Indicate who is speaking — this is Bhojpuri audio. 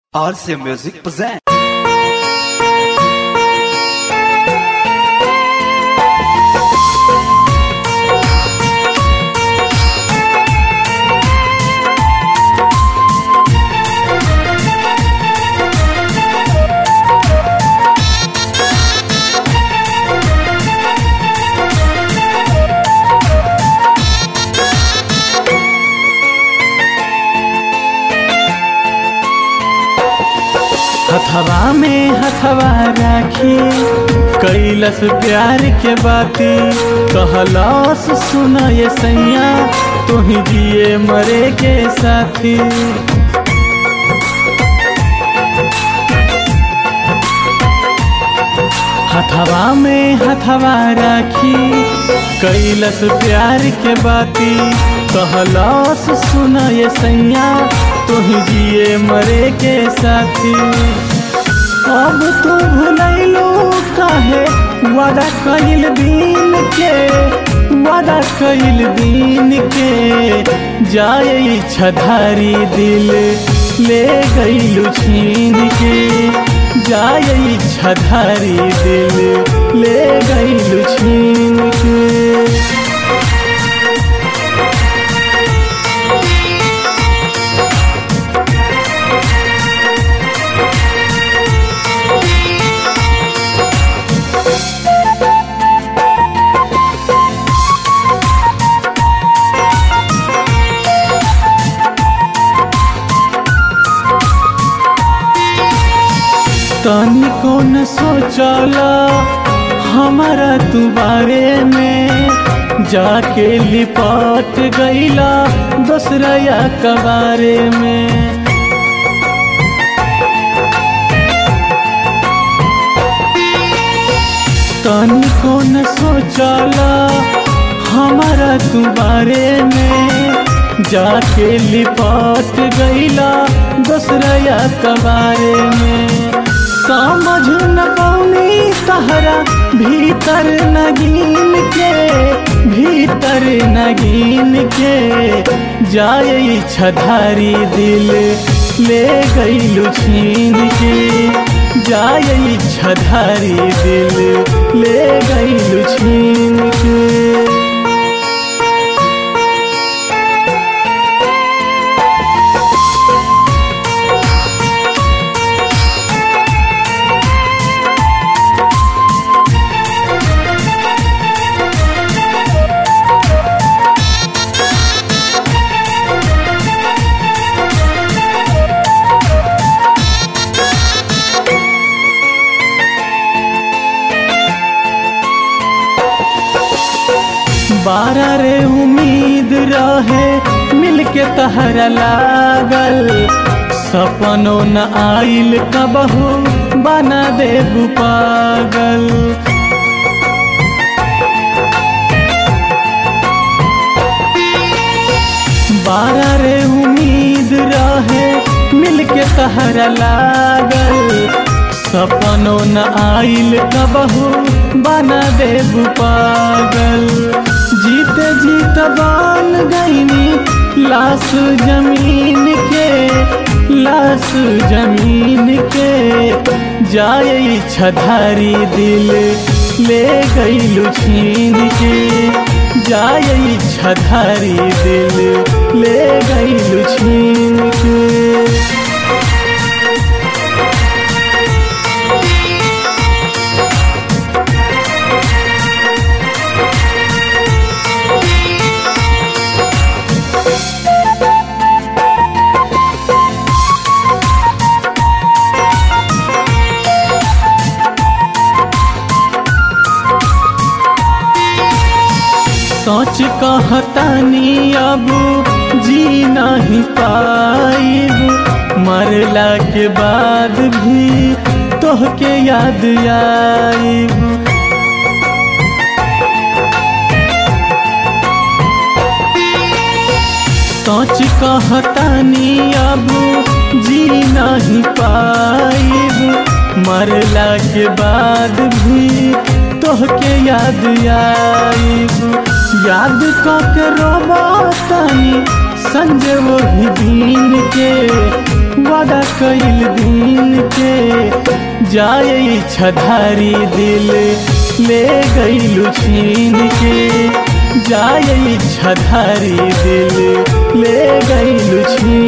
Speaker 1: RC Music present.
Speaker 2: हथवा में हथवा राखी कैलस प्यार के बाती कहलस सुन ये सैया तुही जिए मरे के साथी। हथवा में हथवा राखी कैलस प्यार के बाती कहलस सुन ये सैया तुही जिए मरे के साथी। अब तू भुलैलू काहे वादा कइल दिन के, वादा कइल दिन के जाए इच्छाधारी दिल ले गइलू छीन के, जाए इच्छाधारी दिल ले गइलू छीन के। तनिको न सोचला हमारा तू बारे में, जाके लिपट गईला दूसरा या कबारे में। तनिको न सोचला हमारा तू बारे में, जाके लिपट गईला दूसरा या कबारे में। समझ न पौनी तहरा भीतर नगीन के, भीतर नगीन के जाए इच्छाधारी दिल ले गइलू छीन के, जाए इच्छाधारी दिल ले गइलू छीन के। बारा रे उम्मीद रहे मिलके तहरा लागल, सपनों न आइल कबहू बना देबू पागल। बारा रे उम्मीद रहे मिलके तहरा लागल, सपनों न आइल कबहू बना देबू पागल। जीते जीत बान गईनी लाश जमीन के, लाश जमीन के जाए इच्छाधारी दिल ले गइलू छीन के, जाए इच्छाधारी दिल ले गइलू छीन के। सोच कहतानी अब जी नहीं पाइब, मरला के बाद भी तोहके याद आइब। सोच कहतानी अब जी नहीं पाइब, मरला के बाद भी तोहके याद आइब। याद कके रोबतानी संजय वही दिन के, वादा कइल दिन के जाए इच्छाधारी दिल ले गइलू छीन के, जाए इच्छाधारी दिल ले गइलू छीन